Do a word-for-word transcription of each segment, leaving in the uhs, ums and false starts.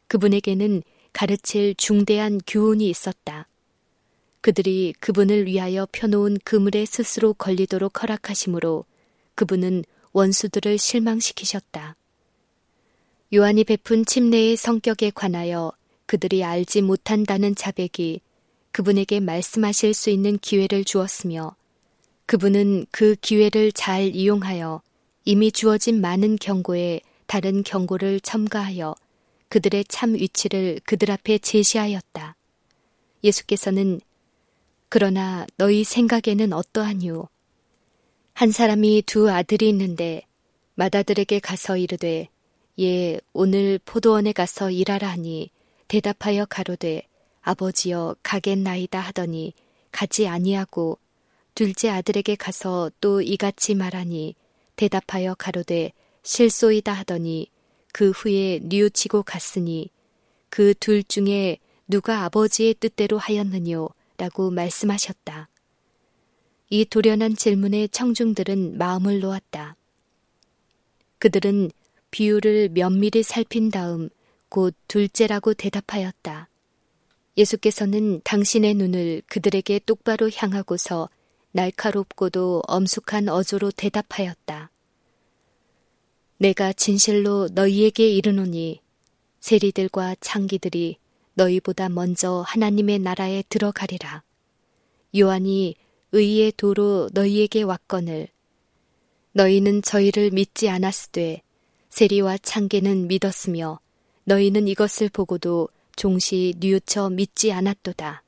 그분에게는 가르칠 중대한 교훈이 있었다. 그들이 그분을 위하여 펴놓은 그물에 스스로 걸리도록 허락하심으로 그분은 원수들을 실망시키셨다. 요한이 베푼 침례의 성격에 관하여 그들이 알지 못한다는 자백이 그분에게 말씀하실 수 있는 기회를 주었으며 그분은 그 기회를 잘 이용하여 이미 주어진 많은 경고에 다른 경고를 첨가하여 그들의 참 위치를 그들 앞에 제시하였다. 예수께서는 그러나 너희 생각에는 어떠하뇨? 한 사람이 두 아들이 있는데 맏아들에게 가서 이르되 예 오늘 포도원에 가서 일하라 하니 대답하여 가로되 아버지여 가겠나이다 하더니 가지 아니하고 둘째 아들에게 가서 또 이같이 말하니 대답하여 가로되 실소이다 하더니 그 후에 뉘우치고 갔으니 그 둘 중에 누가 아버지의 뜻대로 하였느뇨? 라고 말씀하셨다. 이 돌연한 질문에 청중들은 마음을 놓았다. 그들은 비유를 면밀히 살핀 다음 곧 둘째라고 대답하였다. 예수께서는 당신의 눈을 그들에게 똑바로 향하고서 날카롭고도 엄숙한 어조로 대답하였다. 내가 진실로 너희에게 이르노니 세리들과 창기들이 너희보다 먼저 하나님의 나라에 들어가리라. 요한이 의의 도로 너희에게 왔거늘 너희는 저희를 믿지 않았으되 세리와 창기는 믿었으며 너희는 이것을 보고도 종시 뉘우쳐 믿지 않았도다.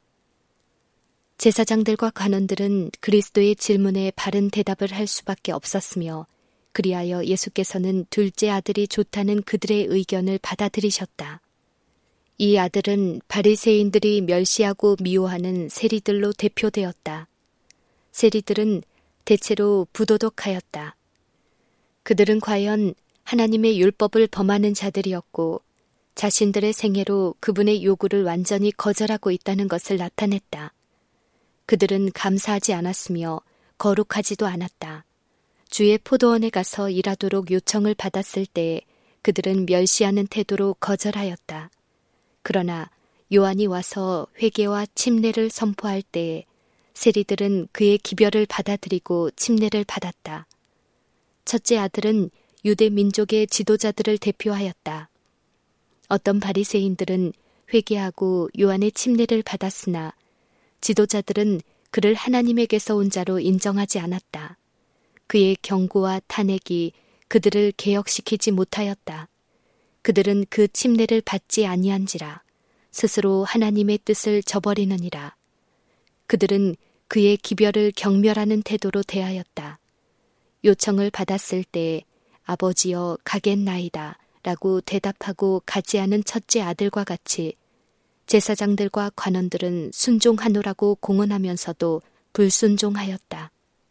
제사장들과 관원들은 그리스도의 질문에 바른 대답을 할 수밖에 없었으며 그리하여 예수께서는 둘째 아들이 좋다는 그들의 의견을 받아들이셨다. 이 아들은 바리새인들이 멸시하고 미워하는 세리들로 대표되었다. 세리들은 대체로 부도덕하였다. 그들은 과연 하나님의 율법을 범하는 자들이었고 자신들의 생애로 그분의 요구를 완전히 거절하고 있다는 것을 나타냈다. 그들은 감사하지 않았으며 거룩하지도 않았다. 주의 포도원에 가서 일하도록 요청을 받았을 때에 그들은 멸시하는 태도로 거절하였다. 그러나 요한이 와서 회개와 침례를 선포할 때에 세리들은 그의 기별을 받아들이고 침례를 받았다. 첫째 아들은 유대 민족의 지도자들을 대표하였다. 어떤 바리새인들은 회개하고 요한의 침례를 받았으나 지도자들은 그를 하나님에게서 온 자로 인정하지 않았다. 그의 경고와 탄핵이 그들을 개혁시키지 못하였다. 그들은 그 침례를 받지 아니한지라 스스로 하나님의 뜻을 저버리느니라. 그들은 그의 기별을 경멸하는 태도로 대하였다. 요청을 받았을 때 아버지여 가겠나이다 라고 대답하고 가지 않은 첫째 아들과 같이 제사장들과 관원들은 순종하노라고 공언하면서도 불순종하였다.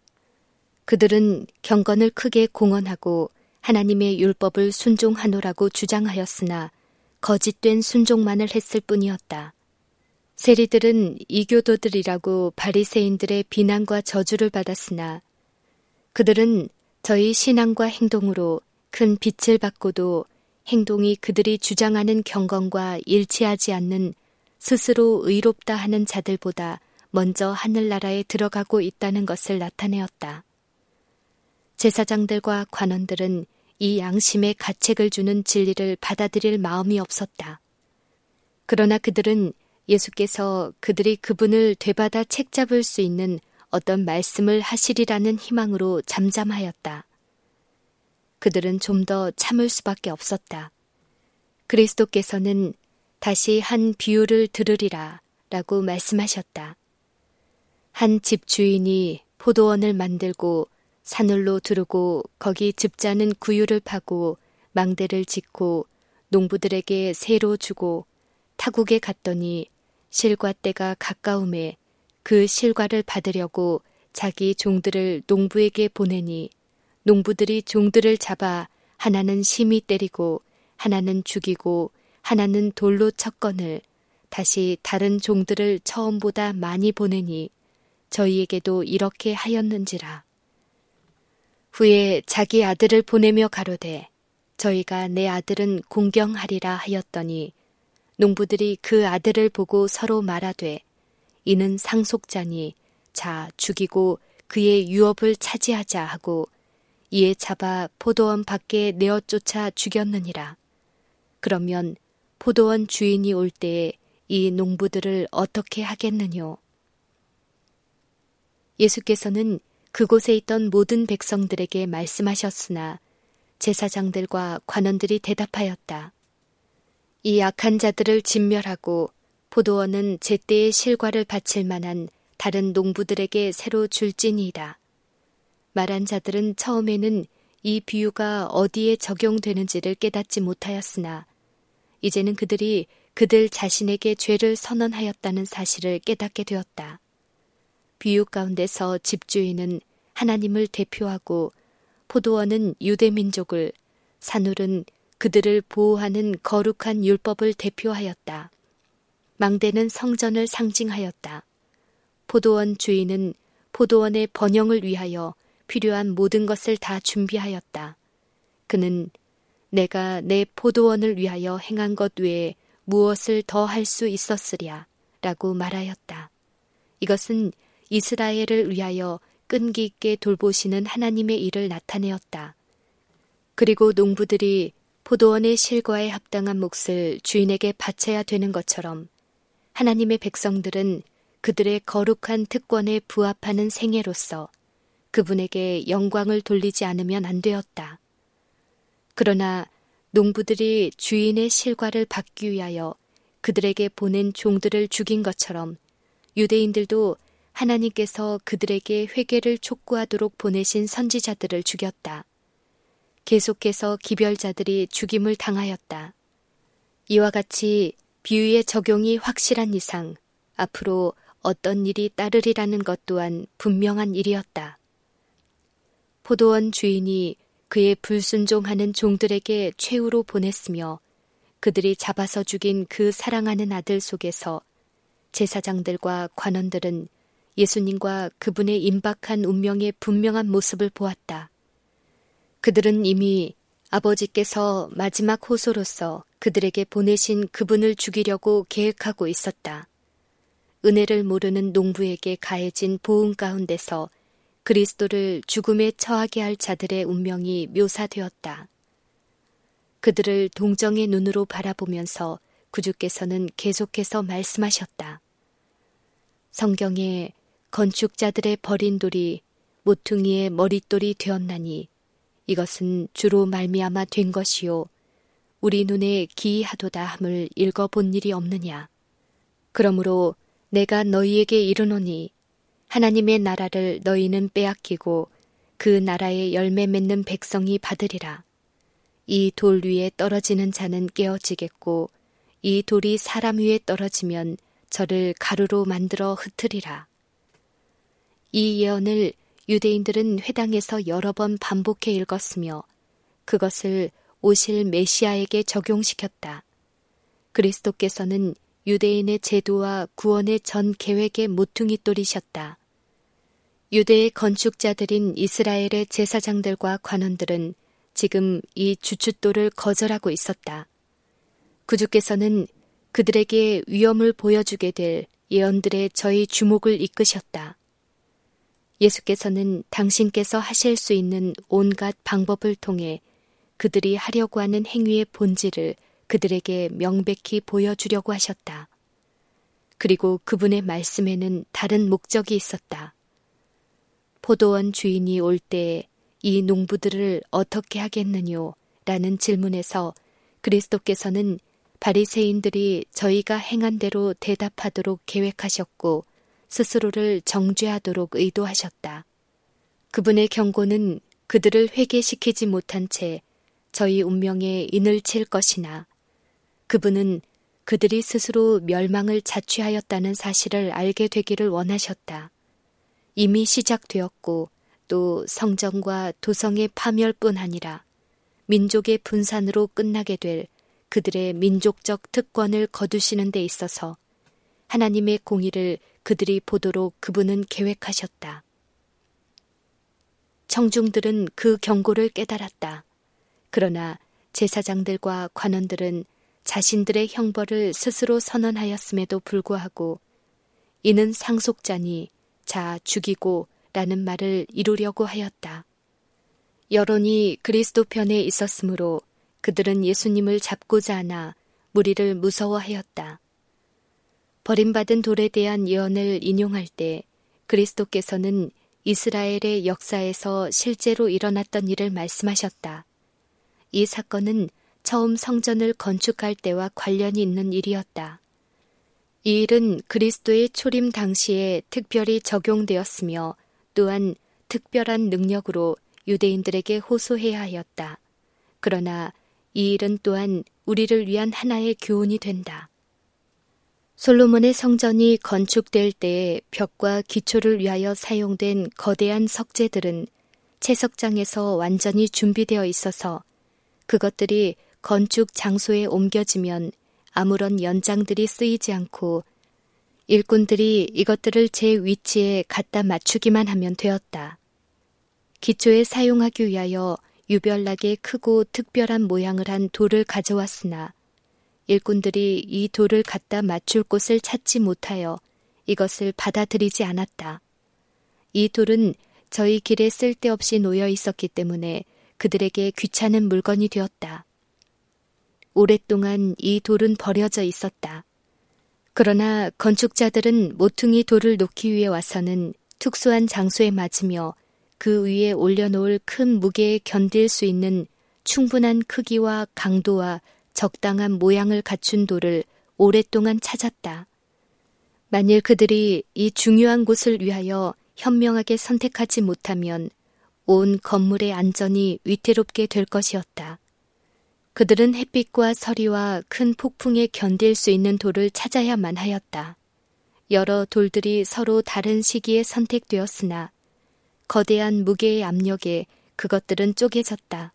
그들은 경건을 크게 공언하고 하나님의 율법을 순종하노라고 주장하였으나 거짓된 순종만을 했을 뿐이었다. 세리들은 이교도들이라고 바리새인들의 비난과 저주를 받았으나 그들은 저희 신앙과 행동으로 큰 빛을 받고도 행동이 그들이 주장하는 경건과 일치하지 않는 스스로 의롭다 하는 자들보다 먼저 하늘나라에 들어가고 있다는 것을 나타내었다. 제사장들과 관원들은 이 양심에 가책을 주는 진리를 받아들일 마음이 없었다. 그러나 그들은 예수께서 그들이 그분을 되받아 책잡을 수 있는 어떤 말씀을 하시리라는 희망으로 잠잠하였다. 그들은 좀 더 참을 수밖에 없었다. 그리스도께서는 다시 한 비유를 들으리라 라고 말씀하셨다. 한 집 주인이 포도원을 만들고 산울로 두르고 거기 즙자는 구유를 파고 망대를 짓고 농부들에게 새로 주고 타국에 갔더니 실과 때가 가까움에 그 실과를 받으려고 자기 종들을 농부에게 보내니 농부들이 종들을 잡아 하나는 심히 때리고 하나는 죽이고 하나는 돌로 쳤거늘 다시 다른 종들을 처음보다 많이 보내니 저희에게도 이렇게 하였는지라. 후에 자기 아들을 보내며 가로되 저희가 내 아들은 공경하리라 하였더니 농부들이 그 아들을 보고 서로 말하되 이는 상속자니 자 죽이고 그의 유업을 차지하자 하고 이에 잡아 포도원 밖에 내어 쫓아 죽였느니라. 그러면 포도원 주인이 올 때에 이 농부들을 어떻게 하겠느뇨? 예수께서는 그곳에 있던 모든 백성들에게 말씀하셨으나 제사장들과 관원들이 대답하였다. 이 악한 자들을 진멸하고 포도원은 제때의 실과를 바칠 만한 다른 농부들에게 새로 줄지니이다. 말한 자들은 처음에는 이 비유가 어디에 적용되는지를 깨닫지 못하였으나 이제는 그들이 그들 자신에게 죄를 선언하였다는 사실을 깨닫게 되었다. 비유 가운데서 집주인은 하나님을 대표하고 포도원은 유대민족을, 산울은 그들을 보호하는 거룩한 율법을 대표하였다. 망대는 성전을 상징하였다. 포도원 주인은 포도원의 번영을 위하여 필요한 모든 것을 다 준비하였다. 그는 내가 내 포도원을 위하여 행한 것 외에 무엇을 더 할 수 있었으랴 라고 말하였다. 이것은 이스라엘을 위하여 끈기 있게 돌보시는 하나님의 일을 나타내었다. 그리고 농부들이 포도원의 실과에 합당한 몫을 주인에게 바쳐야 되는 것처럼 하나님의 백성들은 그들의 거룩한 특권에 부합하는 생애로서 그분에게 영광을 돌리지 않으면 안 되었다. 그러나 농부들이 주인의 실과를 받기 위하여 그들에게 보낸 종들을 죽인 것처럼 유대인들도 하나님께서 그들에게 회개를 촉구하도록 보내신 선지자들을 죽였다. 계속해서 기별자들이 죽임을 당하였다. 이와 같이 비유의 적용이 확실한 이상 앞으로 어떤 일이 따르리라는 것 또한 분명한 일이었다. 포도원 주인이 그의 불순종하는 종들에게 최후로 보냈으며 그들이 잡아서 죽인 그 사랑하는 아들 속에서 제사장들과 관원들은 예수님과 그분의 임박한 운명의 분명한 모습을 보았다. 그들은 이미 아버지께서 마지막 호소로서 그들에게 보내신 그분을 죽이려고 계획하고 있었다. 은혜를 모르는 농부에게 가해진 보응 가운데서 그리스도를 죽음에 처하게 할 자들의 운명이 묘사되었다. 그들을 동정의 눈으로 바라보면서 구주께서는 계속해서 말씀하셨다. 성경에 건축자들의 버린 돌이 모퉁이의 머릿돌이 되었나니 이것은 주로 말미암아 된 것이요 우리 눈에 기이하도다 함을 읽어본 일이 없느냐. 그러므로 내가 너희에게 이르노니 하나님의 나라를 너희는 빼앗기고 그 나라의 열매 맺는 백성이 받으리라. 이 돌 위에 떨어지는 자는 깨어지겠고 이 돌이 사람 위에 떨어지면 저를 가루로 만들어 흩으리라. 이 예언을 유대인들은 회당에서 여러 번 반복해 읽었으며 그것을 오실 메시아에게 적용시켰다. 그리스도께서는 유대인의 제도와 구원의 전 계획의 모퉁이돌이셨다. 유대의 건축자들인 이스라엘의 제사장들과 관원들은 지금 이 주춧돌을 거절하고 있었다. 구주께서는 그들에게 위엄을 보여주게 될 예언들의 저희 주목을 이끄셨다. 예수께서는 당신께서 하실 수 있는 온갖 방법을 통해 그들이 하려고 하는 행위의 본질을 그들에게 명백히 보여주려고 하셨다. 그리고 그분의 말씀에는 다른 목적이 있었다. 포도원 주인이 올 때에 이 농부들을 어떻게 하겠느뇨? 라는 질문에서 그리스도께서는 바리새인들이 저희가 행한 대로 대답하도록 계획하셨고 스스로를 정죄하도록 의도하셨다. 그분의 경고는 그들을 회개시키지 못한 채 저희 운명에 인을 칠 것이나 그분은 그들이 스스로 멸망을 자취하였다는 사실을 알게 되기를 원하셨다. 이미 시작되었고 또 성전과 도성의 파멸뿐 아니라 민족의 분산으로 끝나게 될 그들의 민족적 특권을 거두시는 데 있어서 하나님의 공의를 그들이 보도록 그분은 계획하셨다. 청중들은 그 경고를 깨달았다. 그러나 제사장들과 관원들은 자신들의 형벌을 스스로 선언하였음에도 불구하고 이는 상속자니 자 죽이고 라는 말을 이루려고 하였다. 여론이 그리스도 편에 있었으므로 그들은 예수님을 잡고자 하나 무리를 무서워하였다. 버림받은 돌에 대한 예언을 인용할 때 그리스도께서는 이스라엘의 역사에서 실제로 일어났던 일을 말씀하셨다. 이 사건은 처음 성전을 건축할 때와 관련이 있는 일이었다. 이 일은 그리스도의 초림 당시에 특별히 적용되었으며 또한 특별한 능력으로 유대인들에게 호소해야 하였다. 그러나 이 일은 또한 우리를 위한 하나의 교훈이 된다. 솔로몬의 성전이 건축될 때에 벽과 기초를 위하여 사용된 거대한 석재들은 채석장에서 완전히 준비되어 있어서 그것들이 건축 장소에 옮겨지면 아무런 연장들이 쓰이지 않고 일꾼들이 이것들을 제 위치에 갖다 맞추기만 하면 되었다. 기초에 사용하기 위하여 유별나게 크고 특별한 모양을 한 돌을 가져왔으나 일꾼들이 이 돌을 갖다 맞출 곳을 찾지 못하여 이것을 받아들이지 않았다. 이 돌은 저희 길에 쓸데없이 놓여 있었기 때문에 그들에게 귀찮은 물건이 되었다. 오랫동안 이 돌은 버려져 있었다. 그러나 건축자들은 모퉁이 돌을 놓기 위해 와서는 특수한 장소에 맞으며 그 위에 올려놓을 큰 무게에 견딜 수 있는 충분한 크기와 강도와 적당한 모양을 갖춘 돌을 오랫동안 찾았다. 만일 그들이 이 중요한 곳을 위하여 현명하게 선택하지 못하면 온 건물의 안전이 위태롭게 될 것이었다. 그들은 햇빛과 서리와 큰 폭풍에 견딜 수 있는 돌을 찾아야만 하였다. 여러 돌들이 서로 다른 시기에 선택되었으나 거대한 무게의 압력에 그것들은 쪼개졌다.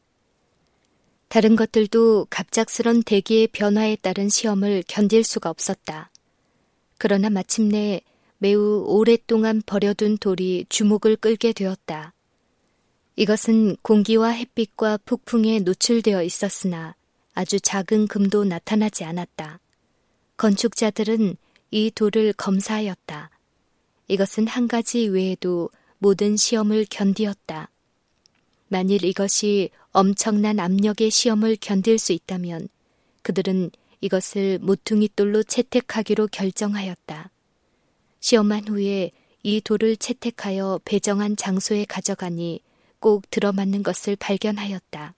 다른 것들도 갑작스런 대기의 변화에 따른 시험을 견딜 수가 없었다. 그러나 마침내 매우 오랫동안 버려둔 돌이 주목을 끌게 되었다. 이것은 공기와 햇빛과 폭풍에 노출되어 있었으나 아주 작은 금도 나타나지 않았다. 건축자들은 이 돌을 검사하였다. 이것은 한 가지 외에도 모든 시험을 견디었다. 만일 이것이 엄청난 압력의 시험을 견딜 수 있다면 그들은 이것을 모퉁이돌로 채택하기로 결정하였다. 시험한 후에 이 돌을 채택하여 배정한 장소에 가져가니 꼭 들어맞는 것을 발견하였다.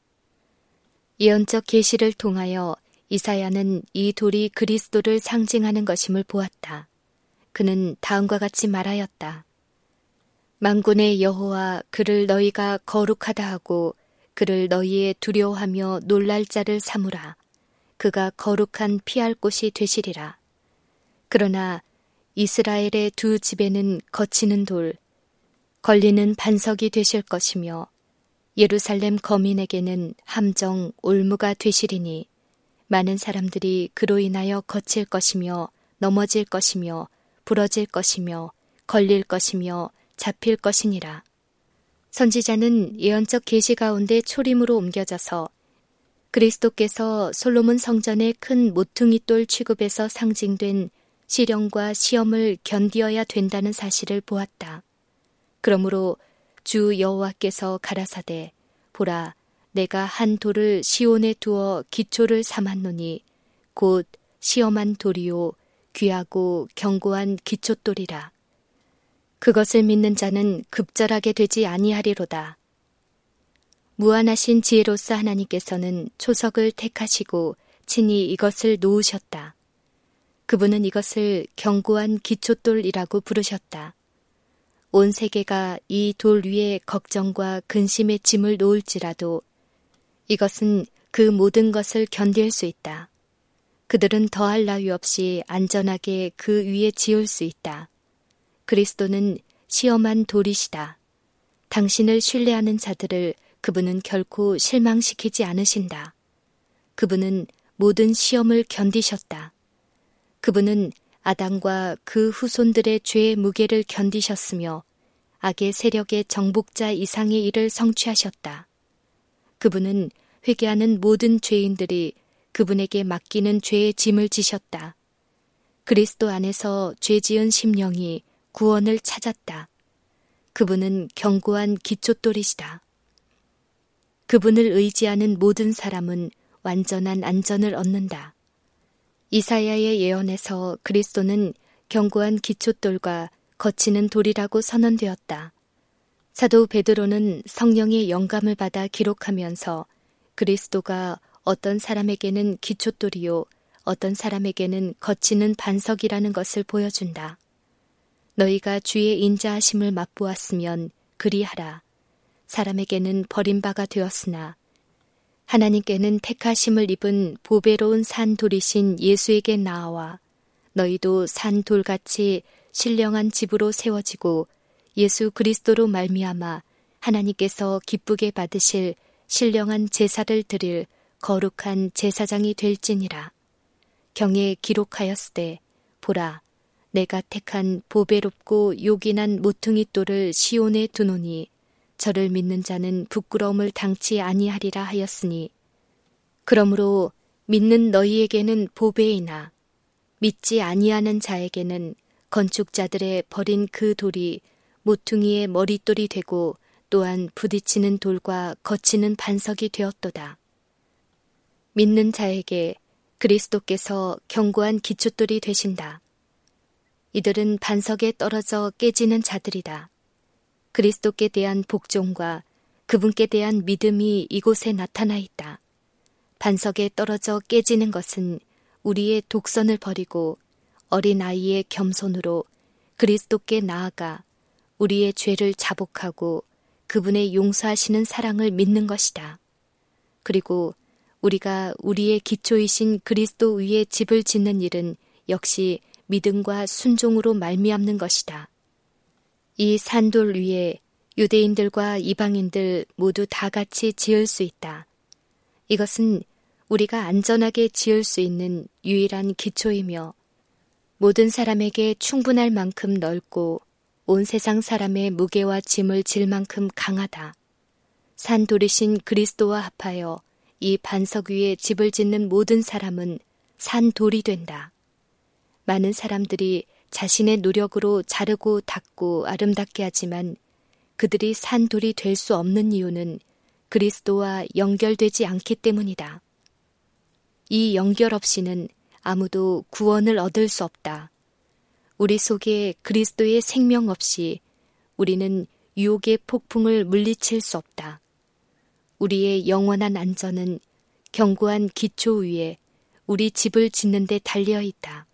예언적 계시를 통하여 이사야는 이 돌이 그리스도를 상징하는 것임을 보았다. 그는 다음과 같이 말하였다. 만군의 여호와 그를 너희가 거룩하다 하고 그를 너희의 두려워하며 놀랄 자를 삼으라. 그가 거룩한 피할 곳이 되시리라. 그러나 이스라엘의 두 집에는 거치는 돌, 걸리는 반석이 되실 것이며 예루살렘 거민에게는 함정 올무가 되시리니 많은 사람들이 그로 인하여 거칠 것이며 넘어질 것이며 부러질 것이며 걸릴 것이며 잡힐 것이니라. 선지자는 예언적 계시 가운데 초림으로 옮겨져서 그리스도께서 솔로몬 성전의 큰 모퉁이돌 취급에서 상징된 시련과 시험을 견디어야 된다는 사실을 보았다. 그러므로 주 여호와께서 가라사대 보라 내가 한 돌을 시온에 두어 기초를 삼았노니 곧 시험한 돌이요 귀하고 견고한 기초돌이라. 그것을 믿는 자는 급절하게 되지 아니하리로다. 무한하신 지혜로서 하나님께서는 초석을 택하시고 친히 이것을 놓으셨다. 그분은 이것을 견고한 기초돌이라고 부르셨다. 온 세계가 이 돌 위에 걱정과 근심의 짐을 놓을지라도 이것은 그 모든 것을 견딜 수 있다. 그들은 더할 나위 없이 안전하게 그 위에 지을 수 있다. 그리스도는 시험한 돌이시다. 당신을 신뢰하는 자들을 그분은 결코 실망시키지 않으신다. 그분은 모든 시험을 견디셨다. 그분은 아담과 그 후손들의 죄의 무게를 견디셨으며 악의 세력의 정복자 이상의 일을 성취하셨다. 그분은 회개하는 모든 죄인들이 그분에게 맡기는 죄의 짐을 지셨다. 그리스도 안에서 죄 지은 심령이 구원을 찾았다. 그분은 견고한 기초돌이시다. 그분을 의지하는 모든 사람은 완전한 안전을 얻는다. 이사야의 예언에서 그리스도는 견고한 기초돌과 거치는 돌이라고 선언되었다. 사도 베드로는 성령의 영감을 받아 기록하면서 그리스도가 어떤 사람에게는 기초돌이요, 어떤 사람에게는 거치는 반석이라는 것을 보여준다. 너희가 주의 인자하심을 맛보았으면 그리하라. 사람에게는 버림바가 되었으나 하나님께는 택하심을 입은 보배로운 산돌이신 예수에게 나아와 너희도 산돌같이 신령한 집으로 세워지고 예수 그리스도로 말미암아 하나님께서 기쁘게 받으실 신령한 제사를 드릴 거룩한 제사장이 될지니라. 경에 기록하였으되 보라 내가 택한 보배롭고 요긴한 모퉁이 돌을 시온에 두노니 저를 믿는 자는 부끄러움을 당치 아니하리라 하였으니 그러므로 믿는 너희에게는 보배이나 믿지 아니하는 자에게는 건축자들의 버린 그 돌이 모퉁이의 머릿돌이 되고 또한 부딪히는 돌과 거치는 반석이 되었도다. 믿는 자에게 그리스도께서 견고한 기초돌이 되신다. 이들은 반석에 떨어져 깨지는 자들이다. 그리스도께 대한 복종과 그분께 대한 믿음이 이곳에 나타나 있다. 반석에 떨어져 깨지는 것은 우리의 독선을 버리고 어린아이의 겸손으로 그리스도께 나아가 우리의 죄를 자복하고 그분의 용서하시는 사랑을 믿는 것이다. 그리고 우리가 우리의 기초이신 그리스도 위에 집을 짓는 일은 역시 믿음과 순종으로 말미암는 것이다. 이 산돌 위에 유대인들과 이방인들 모두 다 같이 지을 수 있다. 이것은 우리가 안전하게 지을 수 있는 유일한 기초이며 모든 사람에게 충분할 만큼 넓고 온 세상 사람의 무게와 짐을 질 만큼 강하다. 산돌이신 그리스도와 합하여 이 반석 위에 집을 짓는 모든 사람은 산돌이 된다. 많은 사람들이 자신의 노력으로 자르고 닦고 아름답게 하지만 그들이 산돌이 될 수 없는 이유는 그리스도와 연결되지 않기 때문이다. 이 연결 없이는 아무도 구원을 얻을 수 없다. 우리 속에 그리스도의 생명 없이 우리는 유혹의 폭풍을 물리칠 수 없다. 우리의 영원한 안전은 견고한 기초 위에 우리 집을 짓는 데 달려 있다.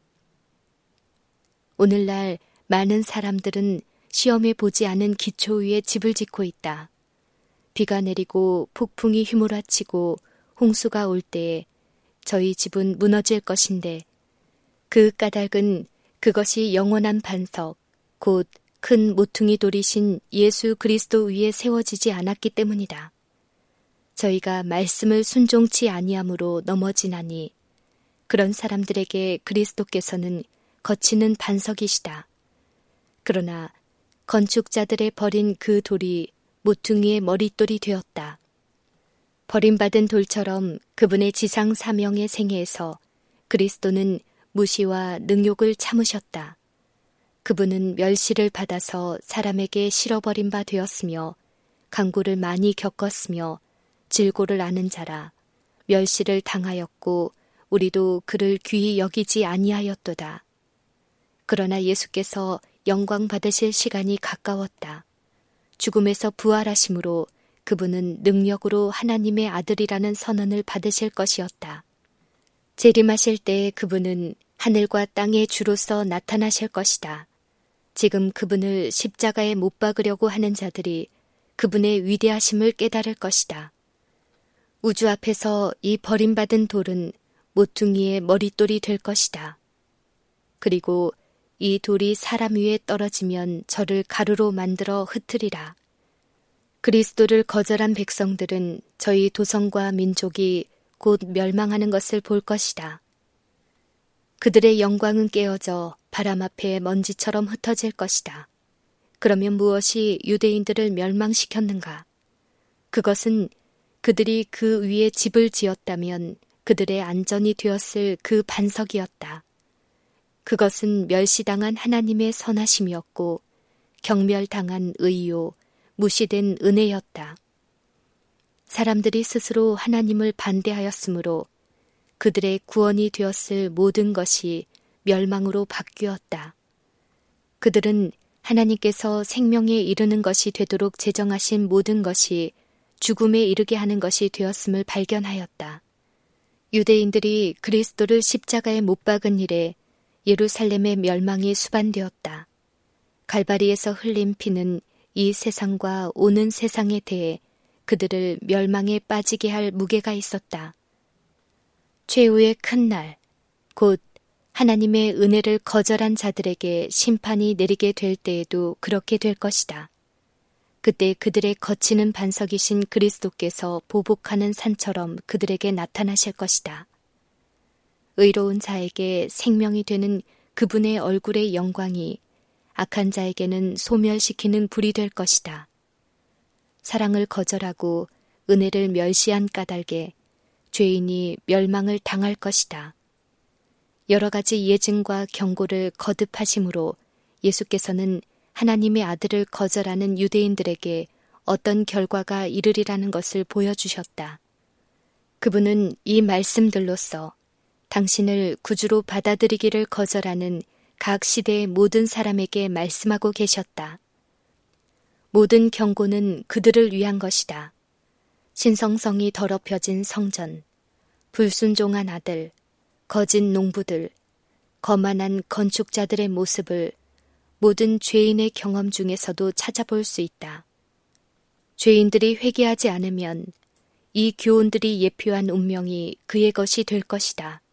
오늘날 많은 사람들은 시험해 보지 않은 기초 위에 집을 짓고 있다. 비가 내리고 폭풍이 휘몰아치고 홍수가 올 때에 저희 집은 무너질 것인데 그 까닭은 그것이 영원한 반석, 곧 큰 모퉁이 돌이신 예수 그리스도 위에 세워지지 않았기 때문이다. 저희가 말씀을 순종치 아니함으로 넘어지나니 그런 사람들에게 그리스도께서는 거치는 반석이시다. 그러나 건축자들의 버린 그 돌이 모퉁이의 머릿돌이 되었다. 버림받은 돌처럼 그분의 지상 사명의 생애에서 그리스도는 무시와 능욕을 참으셨다. 그분은 멸시를 받아서 사람에게 실어버린 바 되었으며 강구를 많이 겪었으며 질고를 아는 자라 멸시를 당하였고 우리도 그를 귀히 여기지 아니하였도다. 그러나 예수께서 영광 받으실 시간이 가까웠다. 죽음에서 부활하심으로 그분은 능력으로 하나님의 아들이라는 선언을 받으실 것이었다. 재림하실 때에 그분은 하늘과 땅의 주로서 나타나실 것이다. 지금 그분을 십자가에 못 박으려고 하는 자들이 그분의 위대하심을 깨달을 것이다. 우주 앞에서 이 버림받은 돌은 모퉁이의 머릿돌이 될 것이다. 그리고 이 돌이 사람 위에 떨어지면 저를 가루로 만들어 흩으리라. 그리스도를 거절한 백성들은 저희 도성과 민족이 곧 멸망하는 것을 볼 것이다. 그들의 영광은 깨어져 바람 앞에 먼지처럼 흩어질 것이다. 그러면 무엇이 유대인들을 멸망시켰는가? 그것은 그들이 그 위에 집을 지었다면 그들의 안전이 되었을 그 반석이었다. 그것은 멸시당한 하나님의 선하심이었고 경멸당한 의요, 무시된 은혜였다. 사람들이 스스로 하나님을 반대하였으므로 그들의 구원이 되었을 모든 것이 멸망으로 바뀌었다. 그들은 하나님께서 생명에 이르는 것이 되도록 제정하신 모든 것이 죽음에 이르게 하는 것이 되었음을 발견하였다. 유대인들이 그리스도를 십자가에 못 박은 일에 예루살렘의 멸망이 수반되었다. 갈바리에서 흘린 피는 이 세상과 오는 세상에 대해 그들을 멸망에 빠지게 할 무게가 있었다. 최후의 큰 날, 곧 하나님의 은혜를 거절한 자들에게 심판이 내리게 될 때에도 그렇게 될 것이다. 그때 그들의 거치는 반석이신 그리스도께서 보복하는 산처럼 그들에게 나타나실 것이다. 의로운 자에게 생명이 되는 그분의 얼굴의 영광이 악한 자에게는 소멸시키는 불이 될 것이다. 사랑을 거절하고 은혜를 멸시한 까닭에 죄인이 멸망을 당할 것이다. 여러 가지 예증과 경고를 거듭하심으로 예수께서는 하나님의 아들을 거절하는 유대인들에게 어떤 결과가 이르리라는 것을 보여주셨다. 그분은 이 말씀들로써 당신을 구주로 받아들이기를 거절하는 각 시대의 모든 사람에게 말씀하고 계셨다. 모든 경고는 그들을 위한 것이다. 신성성이 더럽혀진 성전, 불순종한 아들, 거짓 농부들, 거만한 건축자들의 모습을 모든 죄인의 경험 중에서도 찾아볼 수 있다. 죄인들이 회개하지 않으면 이 교훈들이 예표한 운명이 그의 것이 될 것이다.